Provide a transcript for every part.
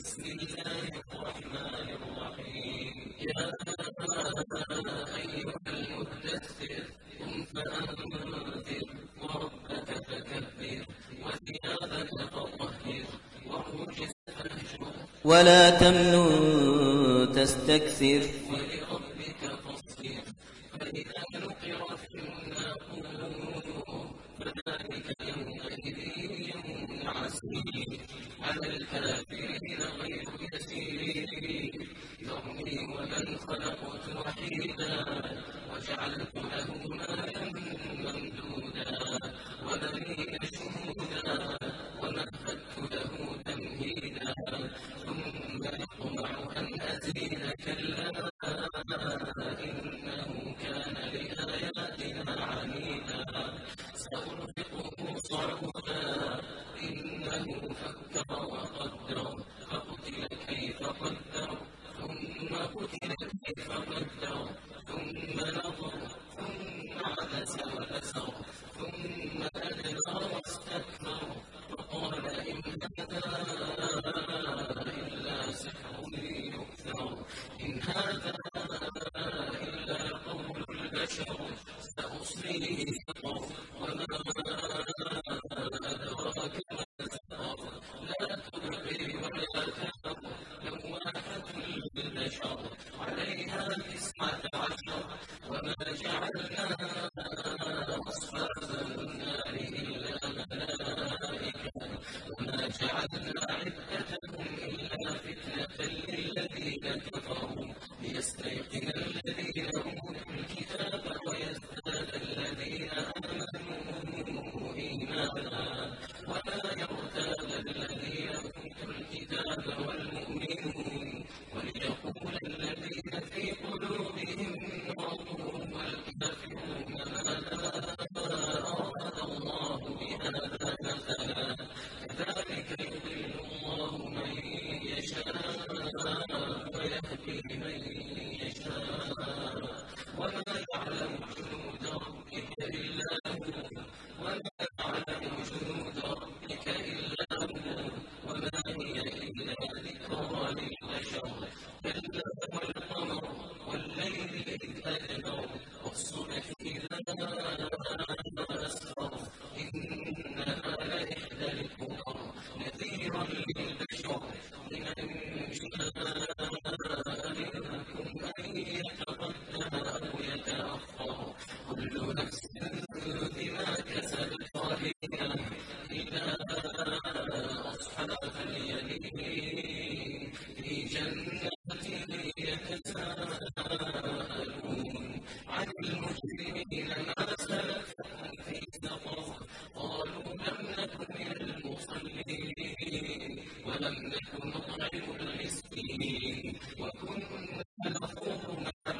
بسم الله الرحمن الرحيم يا أيها المدثر قم فأنذر وربك فكبر وثيابك فطهر والرجز فاهجر ولا تمنن تستكثر ولربك فاصبر فإذا نقر في الناقور فذلك يومئذ يوم عسير على الكافرين غير يسير ذرني ومن خلقت وحيدا وجعلت له مالا ممدودا وبنين شهودا ومهدت له تمهيدا ثم يطمع أن أزيد كلا إنه كان لآياتنا عنيدا سأرهقه صعودا إنه فكر وقدر فقتل كيف قدر ثم قتل كيف قدر ثم نظر ثم عبس وبسر ثم أدبر واستكبر وقال إن هذا إلا سحر يؤثر إن هذا إلا قول البشر سأصليه سقر وما أدراك ما سقر لا تبقي ولا تذر لواحة للبشر عليها 19 وما جعلنا أصحاب النار إلا ملائكة وما جعلنا عدتهم إلا فتنة للذين كفروا ليستيقن الذين أوتوا الكتاب ويزداد الذين آمنوا إيمانا ولا يرتاب الذين أوتوا الكتاب والمؤمنون وليقول الذين في قلوبهم مرض والكافرون ماذا أراد الله بهذا مثلا كذلك يضل الله من يشاء ويهدي من يشاء وما يعلم جنود ربك إلا هو وما يعلم جنود ربك إلا هو وما هي إلا ذكرى للبشر كلا والقمر والليل إذ أدبر والصبح إذا أسفر إنها لإحدى الكبر نذيرا للبشر لمن شاء منكم أن يتقدم أو يتأخر كل نفس بما كسبت رهينة إلا أصحاب اليمين في جنات يتساءلون عن المجرمين ما سلككم في سقر قالوا لم نكن من المصلين ولم نكن نطعم المسكين وكنا نخوض مع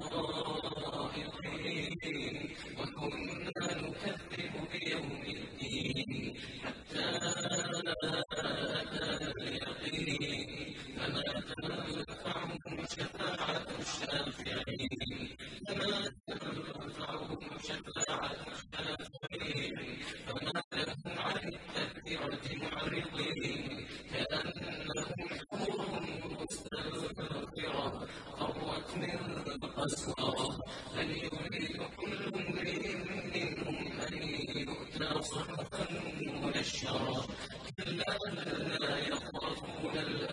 الخائضين وكنا نكذب بيوم الدين حتى أتانا اليقين فما تنفعهم شفاعة الشافعين فما تنفعهم شفاعة الشافعين فما لهم عن التذكرة معرضين كأنهم حور مستنفرة فرت من قسورة هل يريد كل امرئ منهم أن يؤتى صحفا منشرة كلا لا يخافون